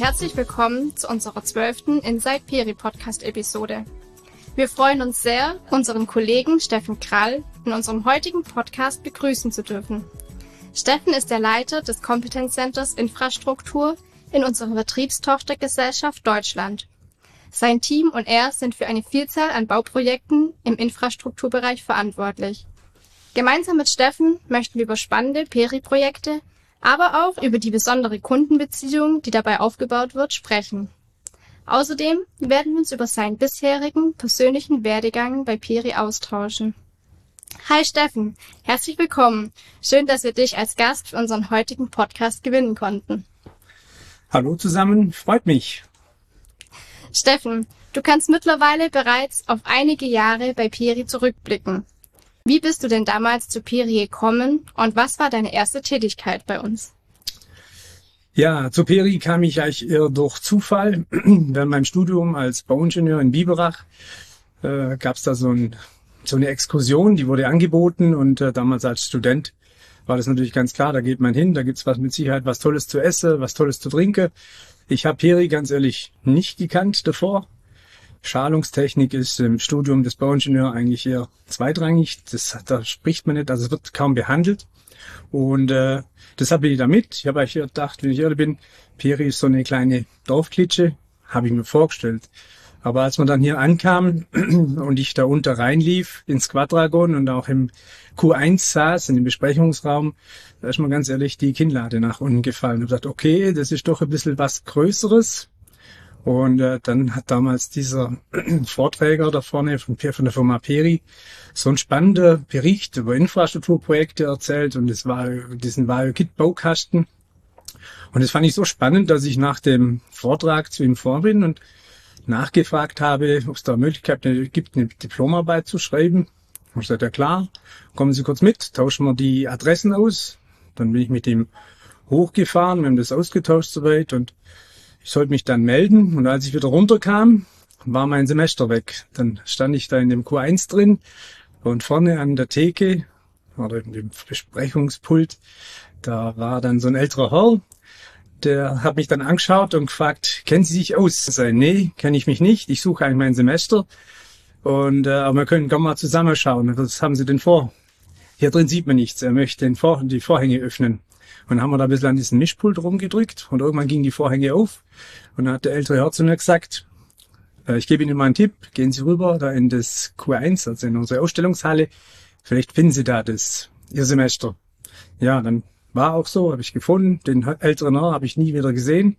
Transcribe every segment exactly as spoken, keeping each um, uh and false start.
herzlich willkommen zu unserer zwölften Inside Peri Podcast Episode. Wir freuen uns sehr, unseren Kollegen Steffen Krall in unserem heutigen Podcast begrüßen zu dürfen. Steffen ist der Leiter des Competence Centers Infrastruktur in unserer Vertriebstochtergesellschaft Deutschland. Sein Team und er sind für eine Vielzahl an Bauprojekten im Infrastrukturbereich verantwortlich. Gemeinsam mit Steffen möchten wir über spannende Peri-Projekte, aber auch über die besondere Kundenbeziehung, die dabei aufgebaut wird, sprechen. Außerdem werden wir uns über seinen bisherigen persönlichen Werdegang bei Peri austauschen. Hi Steffen, herzlich willkommen. Schön, dass wir dich als Gast für unseren heutigen Podcast gewinnen konnten. Hallo zusammen, freut mich. Steffen, du kannst mittlerweile bereits auf einige Jahre bei Peri zurückblicken. Wie bist du denn damals zu Peri gekommen und was war deine erste Tätigkeit bei uns? Ja, zu Peri kam ich eigentlich eher durch Zufall. Während meinem Studium als Bauingenieur in Biberach äh, gab es da so, ein, so eine Exkursion, die wurde angeboten und äh, damals als Student war das natürlich ganz klar, da geht man hin, da gibt's was mit Sicherheit was Tolles zu essen, was Tolles zu trinken. Ich habe Peri ganz ehrlich nicht gekannt davor. Schalungstechnik ist im Studium des Bauingenieurs eigentlich eher zweitrangig. Das, da spricht man nicht, also es wird kaum behandelt. Und äh, deshalb bin ich da mit. Ich habe eigentlich gedacht, wenn ich ehrlich bin, Peri ist so eine kleine Dorfklitsche, habe ich mir vorgestellt. Aber als man dann hier ankam und ich da unter reinlief ins Quadragon und auch im Q eins saß, in dem Besprechungsraum, da ist mir ganz ehrlich die Kinnlade nach unten gefallen. Ich habe gedacht, okay, das ist doch ein bisschen was Größeres. Und äh, dann hat damals dieser Vorträger da vorne von, von der Firma Peri so ein spannender Bericht über Infrastrukturprojekte erzählt und es war diesen Vario-Kit-Baukasten. Und das fand ich so spannend, dass ich nach dem Vortrag zu ihm vor bin und nachgefragt habe, ob es da Möglichkeit gibt, eine Diplomarbeit zu schreiben. Und ich sagte, ja klar, kommen Sie kurz mit, tauschen wir die Adressen aus. Dann bin ich mit ihm hochgefahren, wir haben das ausgetauscht soweit und ich sollte mich dann melden und als ich wieder runterkam, war mein Semester weg. Dann stand ich da in dem Q eins drin und vorne an der Theke oder in dem Besprechungspult, da war dann so ein älterer Herr, der hat mich dann angeschaut und gefragt, kennen Sie sich aus? Ich sage, nee, kenne ich mich nicht, ich suche eigentlich mein Semester und äh, aber wir können gerne mal zusammenschauen. Was haben Sie denn vor? Hier drin sieht man nichts, er möchte den Vor- die Vorhänge öffnen. Und dann haben wir da ein bisschen an diesen Mischpult rumgedrückt und irgendwann gingen die Vorhänge auf und dann hat der ältere Herr zu mir gesagt, äh, ich gebe Ihnen mal einen Tipp, gehen Sie rüber da in das Q eins, also in unsere Ausstellungshalle, vielleicht finden Sie da das, Ihr Semester. Ja, dann war auch so, habe ich gefunden, den älteren Herr habe ich nie wieder gesehen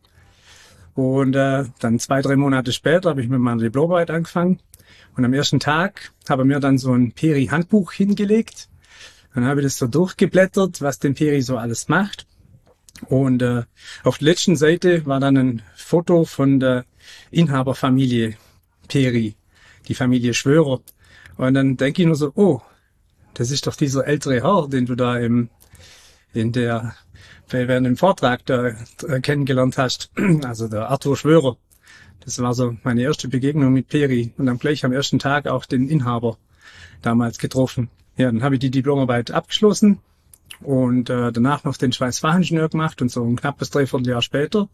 und äh, dann zwei, drei Monate später habe ich mit meiner Diplomarbeit angefangen und am ersten Tag habe er mir dann so ein Peri-Handbuch hingelegt. Dann habe ich das so durchgeblättert, was den Peri so alles macht. Und äh, auf der letzten Seite war dann ein Foto von der Inhaberfamilie Peri, die Familie Schwörer. Und dann denke ich nur so, oh, das ist doch dieser ältere Herr, den du da im, in der, während dem Vortrag da äh, kennengelernt hast. Also der Arthur Schwörer. Das war so meine erste Begegnung mit Peri. Und dann gleich am ersten Tag auch den Inhaber damals getroffen. Ja, dann habe ich die Diplomarbeit abgeschlossen und äh, danach noch den Schweißfachingenieur gemacht und so ein knappes Dreivierteljahr später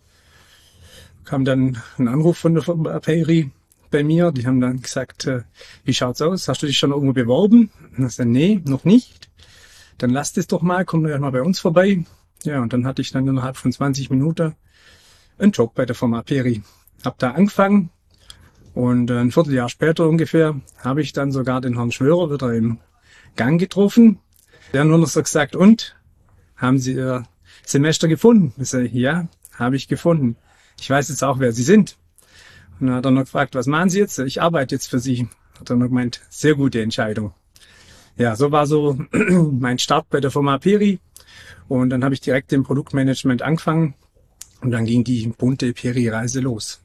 kam dann ein Anruf von der Firma Peri bei mir. Die haben dann gesagt, äh, wie schaut's aus? Hast du dich schon irgendwo beworben? Und ich sagte, nee, noch nicht. Dann lasst es doch mal, komm doch mal bei uns vorbei. Ja, und dann hatte ich dann innerhalb von zwanzig Minuten einen Job bei der Firma Peri. Hab da angefangen und ein Vierteljahr später ungefähr habe ich dann sogar den Herrn Schwörer wieder im Gang getroffen. Der hat nur noch so gesagt, und? Haben Sie Ihr Semester gefunden? Ich sage, ja, habe ich gefunden. Ich weiß jetzt auch, wer Sie sind. Und dann hat er noch gefragt, was machen Sie jetzt? Ich arbeite jetzt für Sie. Hat er noch gemeint, sehr gute Entscheidung. Ja, so war so mein Start bei der Firma Peri. Und dann habe ich direkt im Produktmanagement angefangen. Und dann ging die bunte Peri-Reise los.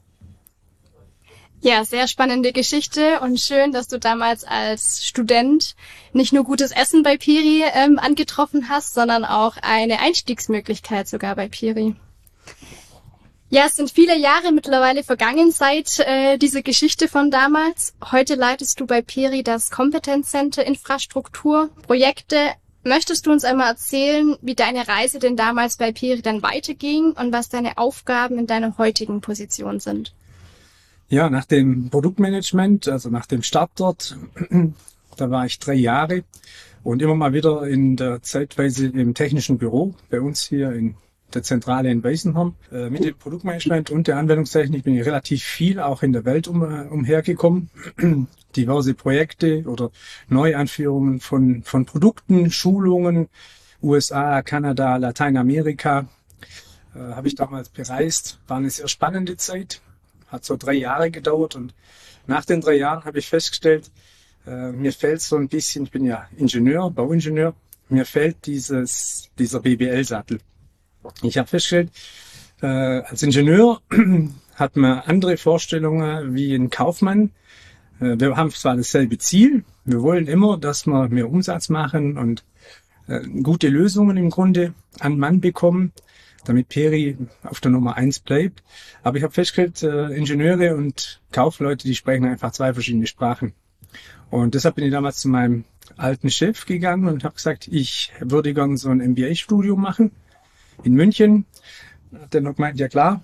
Ja, sehr spannende Geschichte und schön, dass du damals als Student nicht nur gutes Essen bei Peri ähm, angetroffen hast, sondern auch eine Einstiegsmöglichkeit sogar bei Peri. Ja, es sind viele Jahre mittlerweile vergangen seit äh, dieser Geschichte von damals. Heute leitest du bei Peri das Competence Center Infrastruktur, Projekte Möchtest du uns einmal erzählen, wie deine Reise denn damals bei Peri dann weiterging und was deine Aufgaben in deiner heutigen Position sind? Ja, nach dem Produktmanagement, also nach dem Start dort, da war ich drei Jahre und immer mal wieder in der zeitweise im technischen Büro bei uns hier in der Zentrale in Weißenhorn. Äh, mit dem Produktmanagement und der Anwendungstechnik bin ich relativ viel auch in der Welt um, äh, umhergekommen. Diverse Projekte oder Neuanführungen von, von Produkten, Schulungen, U S A, Kanada, Lateinamerika, äh, habe ich damals bereist. War eine sehr spannende Zeit, hat so drei Jahre gedauert und nach den drei Jahren habe ich festgestellt, äh, mir fehlt so ein bisschen, ich bin ja Ingenieur, Bauingenieur, mir fehlt dieses, dieser B B L-Sattel. Ich habe festgestellt, äh, als Ingenieur hat man andere Vorstellungen wie ein Kaufmann. Äh, wir haben zwar dasselbe Ziel, wir wollen immer, dass wir mehr Umsatz machen und äh, gute Lösungen im Grunde an Mann bekommen, damit Peri auf der Nummer eins bleibt. Aber ich habe festgestellt, äh, Ingenieure und Kaufleute, die sprechen einfach zwei verschiedene Sprachen. Und deshalb bin ich damals zu meinem alten Chef gegangen und habe gesagt, ich würde gerne so ein M B A-Studium machen. In München, hat er noch gemeint, ja klar,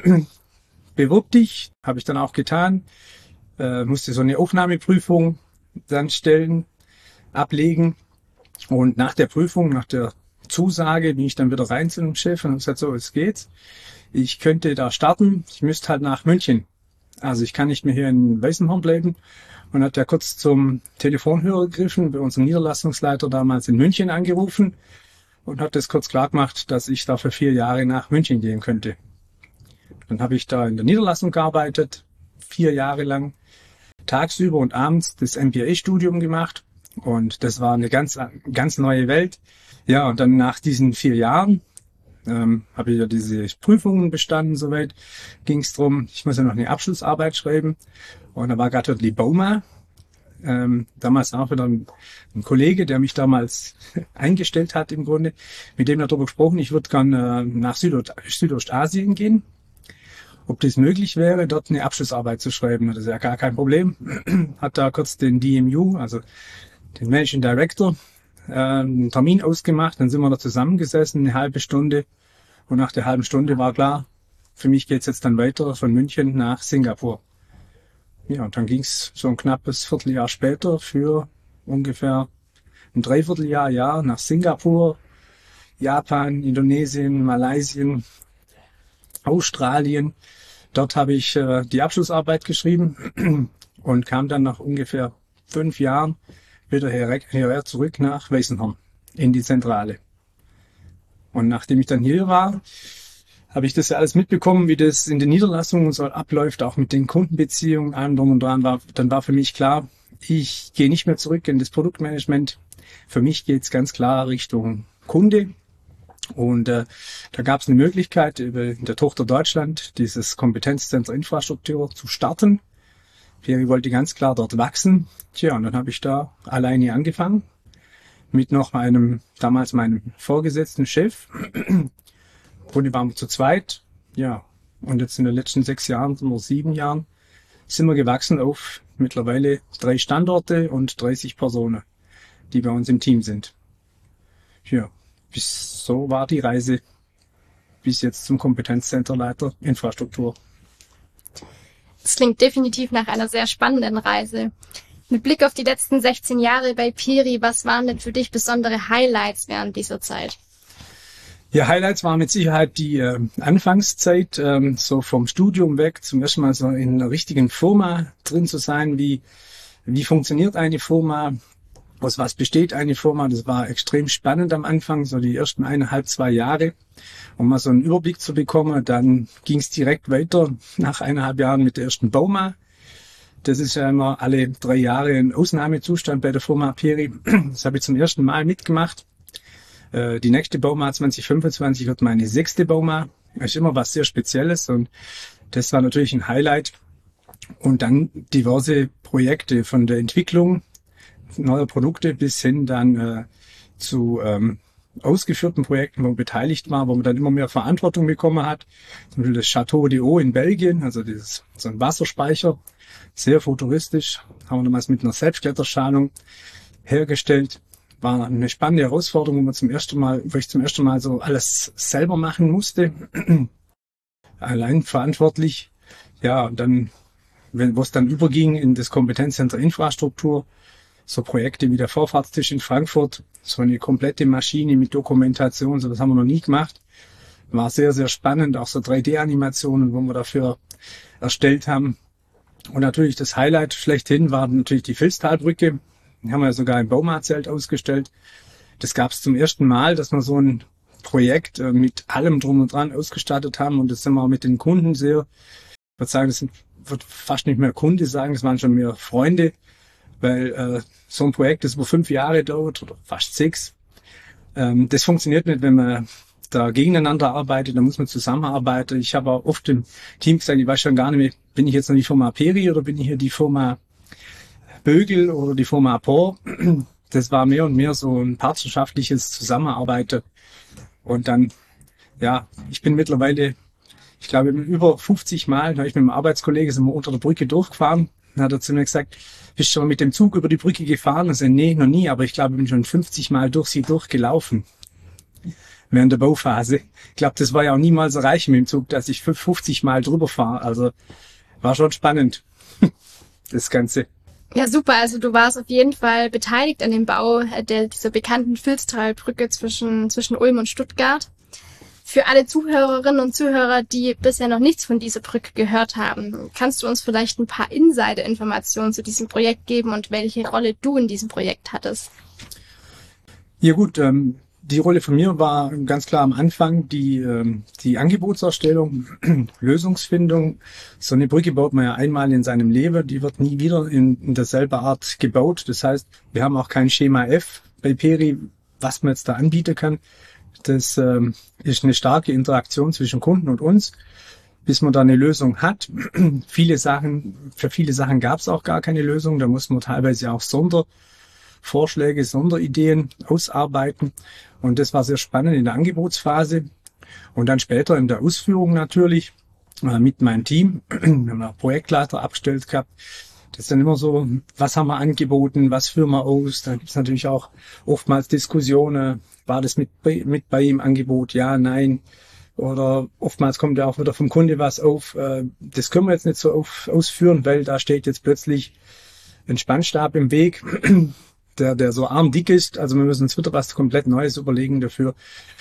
bewirb dich, habe ich dann auch getan, äh, musste so eine Aufnahmeprüfung dann stellen, ablegen und nach der Prüfung, nach der Zusage bin ich dann wieder rein zu dem Chef und habe gesagt, so, es geht's, ich könnte da starten, ich müsste halt nach München, also ich kann nicht mehr hier in Weißenhorn bleiben und hat ja kurz zum Telefonhörer gegriffen, bei unserem Niederlassungsleiter damals in München angerufen, und hat das kurz klar gemacht, dass ich da für vier Jahre nach München gehen könnte. Dann habe ich da in der Niederlassung gearbeitet, vier Jahre lang, tagsüber und abends das M B A-Studium gemacht und das war eine ganz ganz neue Welt. Ja, und dann nach diesen vier Jahren ähm, habe ich ja diese Prüfungen bestanden, soweit ging es drum. Ich muss ja noch eine Abschlussarbeit schreiben und da war gerade die Bauma. Ähm, damals auch wieder ein, ein Kollege, der mich damals eingestellt hat im Grunde, mit dem darüber gesprochen, ich würde gerne äh, nach Südost Südostasien gehen, ob das möglich wäre, dort eine Abschlussarbeit zu schreiben. Das ist ja gar kein Problem. Hat da kurz den D M U, also den Managing Director, äh, einen Termin ausgemacht, dann sind wir da zusammengesessen, eine halbe Stunde und nach der halben Stunde war klar, für mich geht's jetzt dann weiter von München nach Singapur. Ja, und dann ging's so ein knappes Vierteljahr später für ungefähr ein Dreivierteljahr, Jahr nach Singapur, Japan, Indonesien, Malaysia, Australien. Dort habe ich äh, die Abschlussarbeit geschrieben und kam dann nach ungefähr fünf Jahren wieder her, hierher zurück nach Weißenhorn in die Zentrale. Und nachdem ich dann hier war, habe ich das ja alles mitbekommen, wie das in den Niederlassungen so abläuft, auch mit den Kundenbeziehungen, allem drum und dran. War, dann war für mich klar, ich gehe nicht mehr zurück in das Produktmanagement. Für mich geht es ganz klar Richtung Kunde. Und äh, da gab es eine Möglichkeit, über der Tochter Deutschland dieses Kompetenzzentrum Infrastruktur zu starten. Peri wollte ganz klar dort wachsen. Tja, und dann habe ich da alleine angefangen, mit noch einem, damals meinem vorgesetzten Chef. Und die waren wir zu zweit, ja, und jetzt in den letzten sechs Jahren, oder sieben Jahren, sind wir gewachsen auf mittlerweile drei Standorte und dreißig Personen, die bei uns im Team sind. Ja, bis so war die Reise bis jetzt zum Kompetenzcenterleiter Infrastruktur. Das klingt definitiv nach einer sehr spannenden Reise. Mit Blick auf die letzten sechzehn Jahre bei Peri, was waren denn für dich besondere Highlights während dieser Zeit? Ja, Highlights waren mit Sicherheit die äh, Anfangszeit, ähm, so vom Studium weg, zum ersten Mal so in einer richtigen Firma drin zu sein. Wie wie funktioniert eine Firma? Aus was besteht eine Firma? Das war extrem spannend am Anfang, so die ersten eineinhalb, zwei Jahre, um mal so einen Überblick zu bekommen. Dann ging es direkt weiter nach eineinhalb Jahren mit der ersten Bauma. Das ist ja immer alle drei Jahre ein Ausnahmezustand bei der Firma Peri. Das habe ich zum ersten Mal mitgemacht. Die nächste Bauma zwanzig fünfundzwanzig wird meine sechste Bauma. Das ist immer was sehr Spezielles und das war natürlich ein Highlight. Und dann diverse Projekte von der Entwicklung neuer Produkte bis hin dann äh, zu ähm, ausgeführten Projekten, wo man beteiligt war, wo man dann immer mehr Verantwortung bekommen hat. Zum Beispiel das Château d'Eau in Belgien, also dieses, so ein Wasserspeicher, sehr futuristisch, haben wir damals mit einer Selbstkletterschalung hergestellt. war eine spannende Herausforderung, wo man zum ersten Mal, wo ich zum ersten Mal so alles selber machen musste, allein verantwortlich. Ja, und dann, wenn, wo es dann überging in das Kompetenzzentrum Infrastruktur, so Projekte wie der Vorfahrtstisch in Frankfurt, so eine komplette Maschine mit Dokumentation, so das haben wir noch nie gemacht. War sehr, sehr spannend, auch so drei D-Animationen, wo wir dafür erstellt haben. Und natürlich das Highlight schlechthin war natürlich die Vilstalbrücke. Die haben wir sogar im Baumazelt ausgestellt. Das gab es zum ersten Mal, dass wir so ein Projekt mit allem drum und dran ausgestattet haben. Und das sind wir auch mit den Kunden sehr, ich würde sagen, das sind, würde fast nicht mehr Kunde sagen, das waren schon mehr Freunde. Weil äh, so ein Projekt, das über fünf Jahre dauert, oder fast sechs, ähm, das funktioniert nicht, wenn man da gegeneinander arbeitet, da muss man zusammenarbeiten. Ich habe auch oft im Team gesagt, ich weiß schon gar nicht mehr, bin ich jetzt noch die Firma Peri oder bin ich hier die Firma Bögel oder die Firma Por? Das war mehr und mehr so ein partnerschaftliches Zusammenarbeiten. Und dann, ja, ich bin mittlerweile, ich glaube, über fünfzig Mal, da habe ich mit einem Arbeitskollegen sind wir unter der Brücke durchgefahren. Dann hat er zu mir gesagt, bist du schon mal mit dem Zug über die Brücke gefahren? Also, nee, noch nie, aber ich glaube, ich bin schon fünfzig Mal durch sie durchgelaufen. Während der Bauphase. Ich glaube, das war ja auch niemals erreicht mit dem Zug, dass ich fünfzig Mal drüber fahre. Also, war schon spannend, das Ganze. Ja, super. Also du warst auf jeden Fall beteiligt an dem Bau der, dieser bekannten Vilstalbrücke zwischen, zwischen Ulm und Stuttgart. Für alle Zuhörerinnen und Zuhörer, die bisher noch nichts von dieser Brücke gehört haben, kannst du uns vielleicht ein paar Insider-Informationen zu diesem Projekt geben und welche Rolle du in diesem Projekt hattest? Ja gut, ähm, die Rolle von mir war ganz klar am Anfang die, ähm, die Angebotserstellung, Lösungsfindung. So eine Brücke baut man ja einmal in seinem Leben, die wird nie wieder in, in derselben Art gebaut. Das heißt, wir haben auch kein Schema F bei Peri, was man jetzt da anbieten kann. Das ähm, ist eine starke Interaktion zwischen Kunden und uns, bis man da eine Lösung hat. Viele Sachen, für viele Sachen gab es auch gar keine Lösung. Da muss man teilweise auch Sondervorschläge, Sonderideen ausarbeiten. Und das war sehr spannend in der Angebotsphase. Und dann später in der Ausführung natürlich äh, mit meinem Team. Wir haben einen Projektleiter abgestellt gehabt. Das ist dann immer so, was haben wir angeboten, was führen wir aus? Da gibt es natürlich auch oftmals Diskussionen. War das mit bei, mit bei im Angebot? Ja, nein. Oder oftmals kommt ja auch wieder vom Kunde was auf. Äh, das können wir jetzt nicht so auf, ausführen, weil da steht jetzt plötzlich ein Spannstab im Weg, der, der so armdick ist. Also wir müssen uns wieder was komplett Neues überlegen dafür.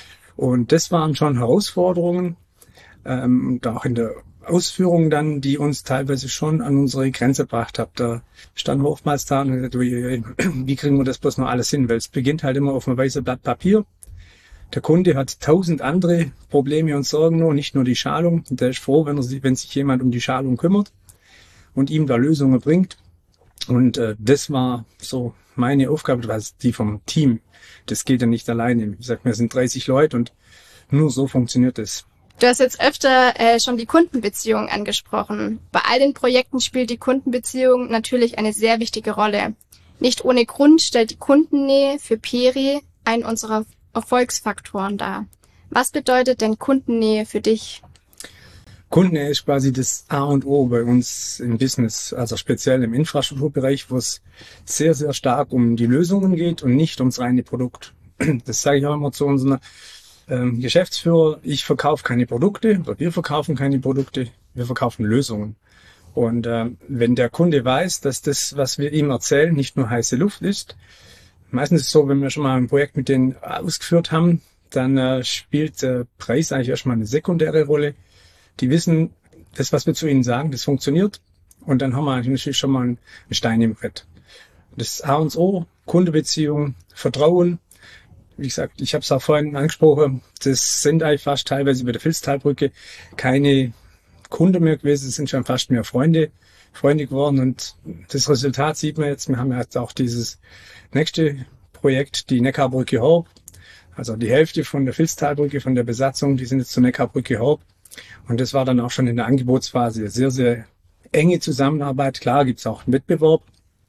Und das waren schon Herausforderungen. Ähm, und auch in der Ausführung dann, die uns teilweise schon an unsere Grenze gebracht haben. Da standen wir oftmals da und gesagt, wie kriegen wir das bloß noch alles hin? Weil es beginnt halt immer auf einem weißen Blatt Papier. Der Kunde hat tausend andere Probleme und Sorgen nur, nicht nur die Schalung. Und der ist froh, wenn, er sich, wenn sich jemand um die Schalung kümmert und ihm da Lösungen bringt. Und äh, das war so meine Aufgabe, was die vom Team. Das geht ja nicht alleine. Wie gesagt, wir sind dreißig Leute und nur so funktioniert es. Du hast jetzt öfter äh, schon die Kundenbeziehung angesprochen. Bei all den Projekten spielt die Kundenbeziehung natürlich eine sehr wichtige Rolle. Nicht ohne Grund stellt die Kundennähe für Peri einen unserer Erfolgsfaktoren dar. Was bedeutet denn Kundennähe für dich? Kundennähe ist quasi das A und O bei uns im Business, also speziell im Infrastrukturbereich, wo es sehr, sehr stark um die Lösungen geht und nicht ums reine Produkt. Das sage ich auch immer zu unseren ähm, Geschäftsführer. Ich verkaufe keine Produkte, oder wir verkaufen keine Produkte, wir verkaufen Lösungen. Und äh, wenn der Kunde weiß, dass das, was wir ihm erzählen, nicht nur heiße Luft ist, meistens ist es so, wenn wir schon mal ein Projekt mit denen ausgeführt haben, dann äh, spielt der Preis eigentlich erstmal eine sekundäre Rolle. Die wissen, das, was wir zu ihnen sagen, das funktioniert. Und dann haben wir natürlich schon mal einen Stein im Brett. Das A und O, Kundenbeziehung, Vertrauen. Wie gesagt, ich habe es auch vorhin angesprochen, das sind eigentlich fast teilweise bei der Vilstalbrücke keine Kunden mehr gewesen, es sind schon fast mehr Freunde, Freunde geworden. Und das Resultat sieht man jetzt. Wir haben jetzt auch dieses nächste Projekt, die Neckarbrücke Horb. Also die Hälfte von der Vilstalbrücke, von der Besatzung, die sind jetzt zur Neckarbrücke Horb. Und das war dann auch schon in der Angebotsphase sehr, sehr enge Zusammenarbeit. Klar gibt's auch einen Wettbewerb,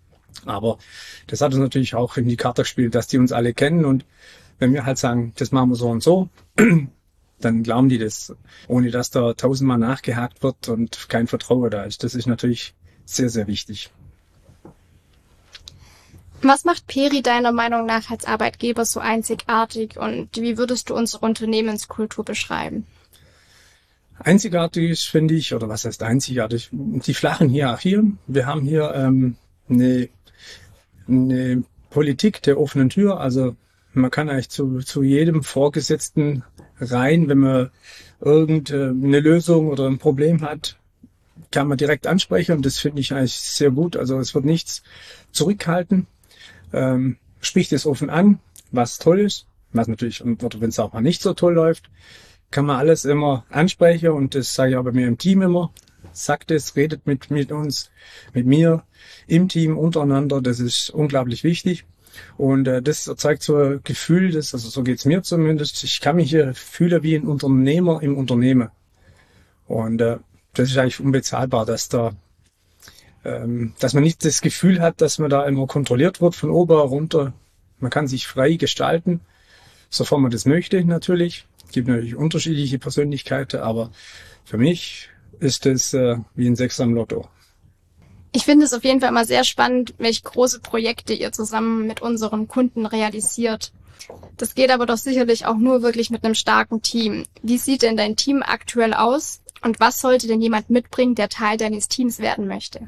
aber das hat uns natürlich auch in die Karte gespielt, dass die uns alle kennen. Und wenn wir halt sagen, das machen wir so und so, dann glauben die das, ohne dass da tausendmal nachgehakt wird und kein Vertrauen da ist. Das ist natürlich sehr, sehr wichtig. Was macht Peri deiner Meinung nach als Arbeitgeber so einzigartig und wie würdest du unsere Unternehmenskultur beschreiben? Einzigartig ist, finde ich, oder was heißt einzigartig? Die flachen Hierarchien. Wir haben hier ähm, eine, eine Politik der offenen Tür. Also man kann eigentlich zu, zu jedem Vorgesetzten rein, wenn man irgendeine Lösung oder ein Problem hat, kann man direkt ansprechen und das finde ich eigentlich sehr gut. Also es wird nichts zurückhalten. Ähm, spricht es offen an, was toll ist, was natürlich, oder wenn es auch mal nicht so toll läuft, kann man alles immer ansprechen und das sage ich auch bei mir im Team immer. Sagt es, redet mit, mit uns, mit mir im Team untereinander, das ist unglaublich wichtig. Und äh, das erzeugt so ein Gefühl, das, also so geht's mir zumindest, ich kann mich hier fühlen wie ein Unternehmer im Unternehmen. Und äh, das ist eigentlich unbezahlbar, dass da ähm, dass man nicht das Gefühl hat, dass man da immer kontrolliert wird von oben runter. Man kann sich frei gestalten, sofern man das möchte natürlich. Es gibt natürlich unterschiedliche Persönlichkeiten, aber für mich ist es äh, wie ein Sechser im Lotto. Ich finde es auf jeden Fall immer sehr spannend, welche große Projekte ihr zusammen mit unseren Kunden realisiert. Das geht aber doch sicherlich auch nur wirklich mit einem starken Team. Wie sieht denn dein Team aktuell aus und was sollte denn jemand mitbringen, der Teil deines Teams werden möchte?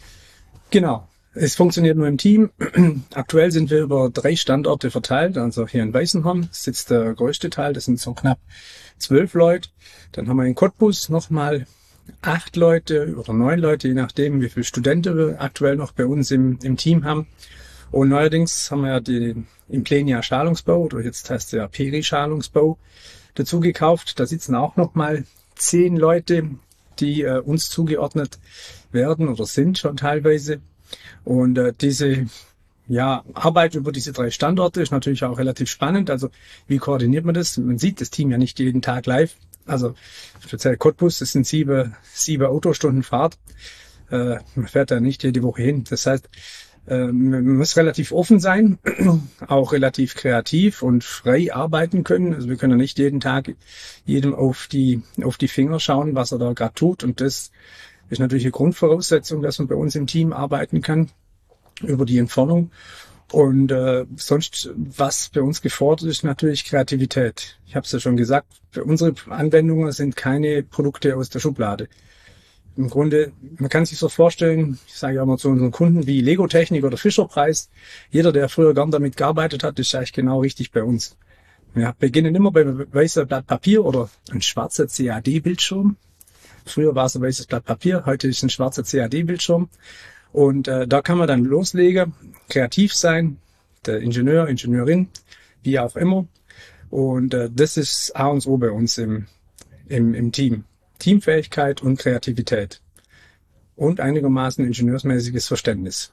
Genau, es funktioniert nur im Team. Aktuell sind wir über drei Standorte verteilt, also hier in Weißenhorn sitzt der größte Teil, das sind so knapp zwölf Leute. Dann haben wir in Cottbus nochmal acht Leute oder neun Leute, je nachdem, wie viele Studenten wir aktuell noch bei uns im, im Team haben. Und neuerdings haben wir ja den Implenia Schalungsbau, oder jetzt heißt es ja Peri Schalungsbau, dazu gekauft. Da sitzen auch nochmal zehn Leute, die äh, uns zugeordnet werden oder sind schon teilweise. Und äh, diese ja, Arbeit über diese drei Standorte ist natürlich auch relativ spannend. Also wie koordiniert man das? Man sieht das Team ja nicht jeden Tag live. Also speziell Cottbus, das sind sieben, sieben Autostunden Fahrt. Äh, man fährt da nicht jede Woche hin. Das heißt, äh, man muss relativ offen sein, auch relativ kreativ und frei arbeiten können. Also wir können ja nicht jeden Tag jedem auf die auf die Finger schauen, was er da gerade tut. Und das ist natürlich eine Grundvoraussetzung, dass man bei uns im Team arbeiten kann über die Entfernung. Und äh, sonst, was bei uns gefordert ist, natürlich Kreativität. Ich habe es ja schon gesagt, für unsere Anwendungen sind keine Produkte aus der Schublade. Im Grunde, man kann sich so vorstellen, ich sage ja immer zu unseren Kunden, wie Lego-Technik oder Fischer-Preis. Jeder, der früher gern damit gearbeitet hat, ist eigentlich genau richtig bei uns. Wir beginnen immer beim weißen Blatt Papier oder ein schwarzer C A D-Bildschirm. Früher war es ein weißes Blatt Papier, heute ist es ein schwarzer C A D-Bildschirm. Und äh, da kann man dann loslegen, kreativ sein, der Ingenieur, Ingenieurin, wie auch immer. Und äh, das ist A und O bei uns im, im, im Team. Teamfähigkeit und Kreativität. Und einigermaßen ingenieursmäßiges Verständnis.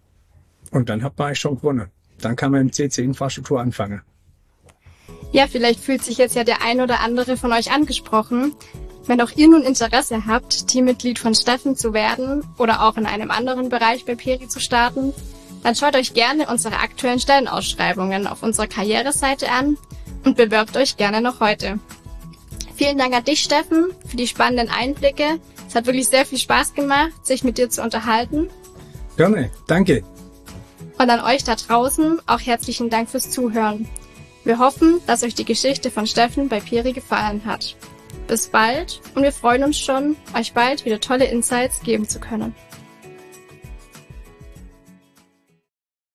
Und dann hat man eigentlich schon gewonnen. Dann kann man im C C-Infrastruktur anfangen. Ja, vielleicht fühlt sich jetzt ja der ein oder andere von euch angesprochen. Wenn auch ihr nun Interesse habt, Teammitglied von Steffen zu werden oder auch in einem anderen Bereich bei Peri zu starten, dann schaut euch gerne unsere aktuellen Stellenausschreibungen auf unserer Karriereseite an und bewerbt euch gerne noch heute. Vielen Dank an dich, Steffen, für die spannenden Einblicke. Es hat wirklich sehr viel Spaß gemacht, sich mit dir zu unterhalten. Gerne, danke. Und an euch da draußen auch herzlichen Dank fürs Zuhören. Wir hoffen, dass euch die Geschichte von Steffen bei Peri gefallen hat. Bis bald und wir freuen uns schon, euch bald wieder tolle Insights geben zu können.